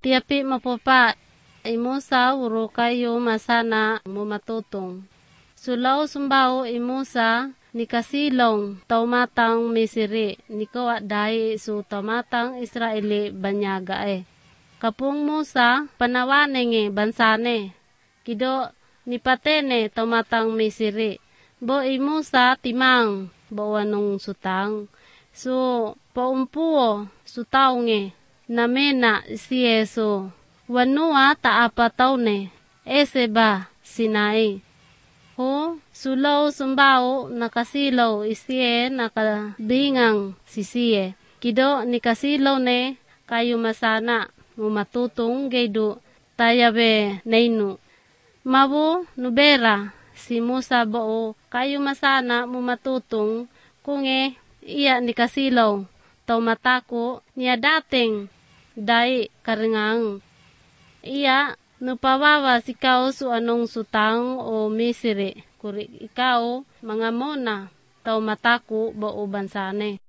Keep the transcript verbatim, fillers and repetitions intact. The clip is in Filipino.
Tiapi mapapa, imusa uro kayo masana mumatutong. Sulaw sumbaw imusa ni kasilong taumatang misiri ni kawa dahi su taumatang Israeli banyaga eh. Kapung Musa panawanenge bansane. Kido ni patene taumatang misiri. Bo imusa timang bawanong sutang. So paumpuo sutaunge namena si Yesu. Wanua taapataw ne. Ese ba sinai. Ho sulaw sumbao nakasilaw isiye nakabingang sisiye. Kido ni kasilaw ne kayo masana mumatutong gaydo tayabe nainu. Mabu nubera si Musa bao kayo masana mumatutong kunge iya ni kasilaw tau matako niya dating dai karengang. Iya nupawawa sikaw su anong sutang o misiri kuri ikaw mga mona tau matako bao bansane.